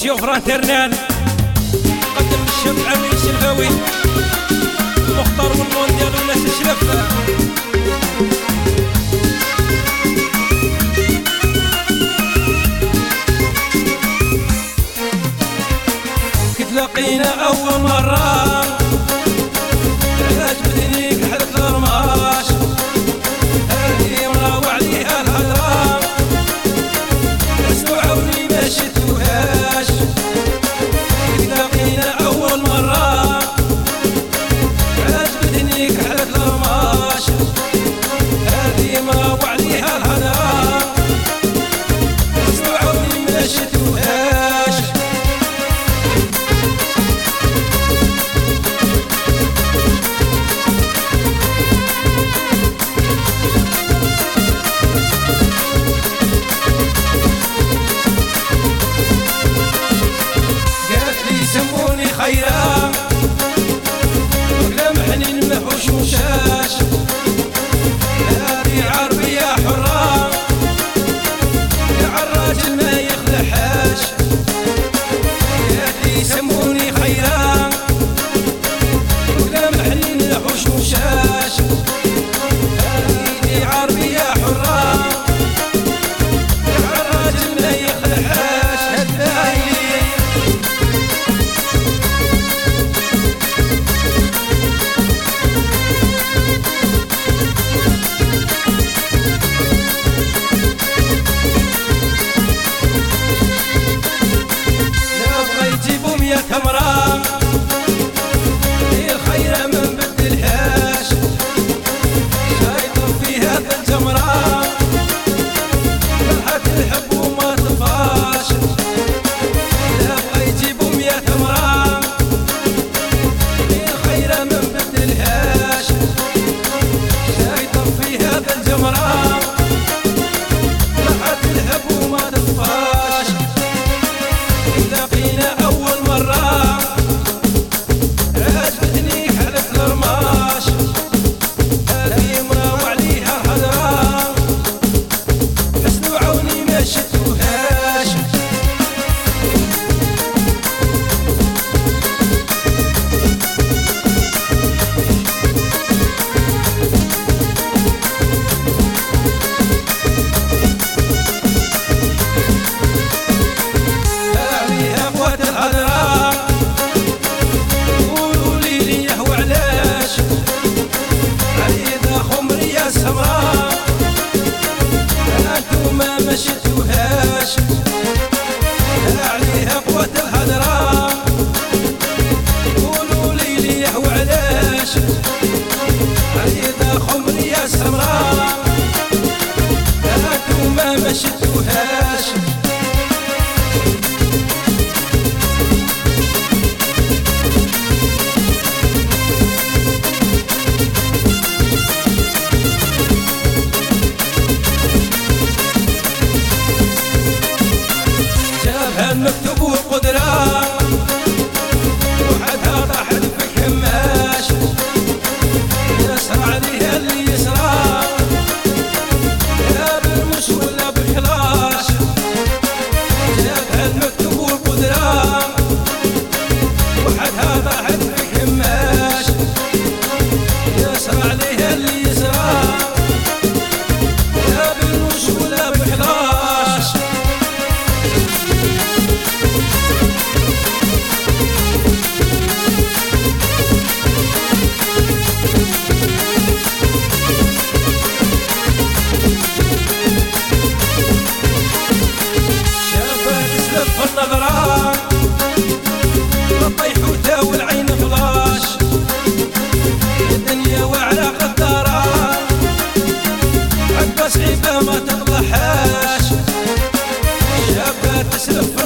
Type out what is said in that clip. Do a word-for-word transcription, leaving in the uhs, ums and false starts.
شوفران ترنان قدم الشاب عمي الشلفاوي مختار والمونديال وناس الشلفة كتلاقينا أول مرة علاج بدنيك حلت الرماش هذه مراوع عليها الهضرة اسمعوني ما شفتوهاش كتلاقينا أول مرة علاج بدنيك حلت الرماش هذه مراوع عليها الهضرة اسمعوني ما شفتوهاش يسموني خيرا وقلم حنين محوش مشاش هذه عربية حرة يا عالراجل ما يخلحاش يسموني خيرا وقلم حنين محوش مشاش هذه عربية حرة يا عالراجل ما يخلحاش هذه يا تمرة هي الخيرة ما نبدلهاش شايطة في هذا الجمرة فرحة الحب وما تطفاش لا بغا يجيبهم يا تمرة هي الخيرة ما نبدلهاش شايطة في هذا الجمرة فرحة الحب وما تطفاش لقينا أول مرة علاج بدنيك حلت الرماش هذه مراوع عليها الهضرة اسمعوني ما شفتوهاش ما شفتوهاش عليها قوة الهضرة قولوا لي ليه وعلاش عريضة خمري يا سمراء انتوما ما شفتوهاش المكتوب والقدرة وحدها طاحت في كماش يسرى عليها اللي يسرى لا بالمش ولا بالخلاش جابها المكتوب والقدرة وحدها طاحت في كماش يسرى عليها اللي يسرى لا بالمش ولا بالخلاش النظرة الطيح وتاو العين فلاش الدنيا وعلى قدارة عباس عيبة ما تطلحاش شابة تسلف